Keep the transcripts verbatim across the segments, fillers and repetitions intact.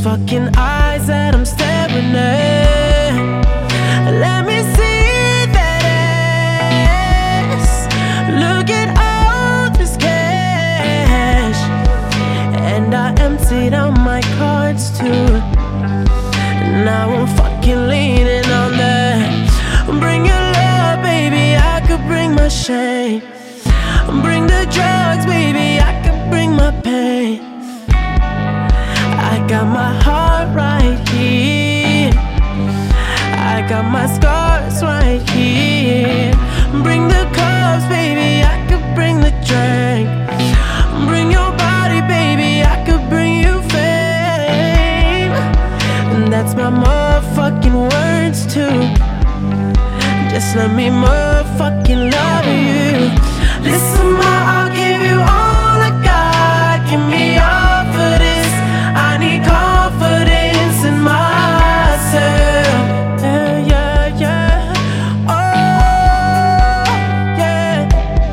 fucking eyes that I'm staring at. Let me see that ass. Look at all this cash. And I emptied out my cards too. Now I'm fucking leaning on that. Bring your love, baby, I could bring my shame. Bring the drugs, baby, I could bring my pain. I got my heart right here. I got my scars right here. Bring the cups, baby, I could bring the drink. Bring your body, baby, I could bring you fame. And that's my motherfucking words too. Just let me motherfucking love you. Listen, ma, I'll give you all I got. Give me all for this. I need confidence in myself. Yeah, yeah, yeah. Oh, yeah.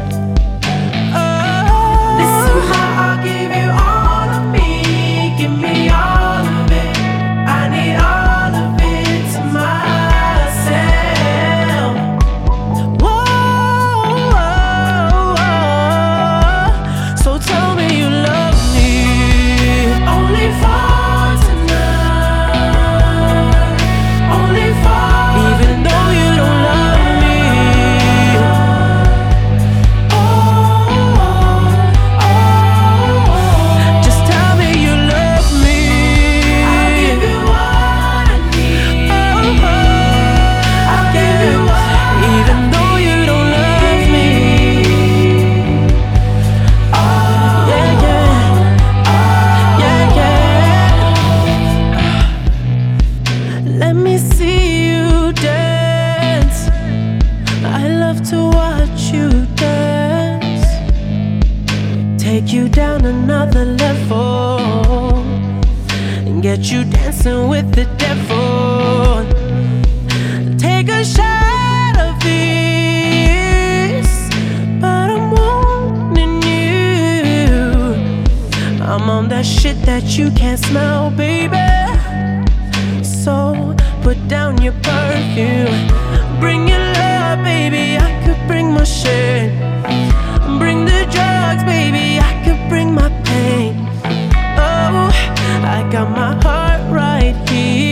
Oh. Listen, ma, I'll give you all of me. Give me all of it. I need all of it to myself. Whoa, whoa, whoa. So tell me you love me. Only for tonight. Only for. Even though you don't love me. Oh, oh, oh. Just tell me you love me. I'll give you what I need. Oh, oh. I'll give you what I need. Even though you don't love me. Oh, yeah, yeah. Yeah, yeah. Let me see you dance. I love to watch you dance. Take you down another level and get you dancing with the devil. Take a shot of this, but I'm wanting you. I'm on that shit that you can't smell, baby. So put down your perfume. Bring your love, baby, I could bring my shit. Bring the drugs, baby, I could bring my pain. Oh, I got my heart right here.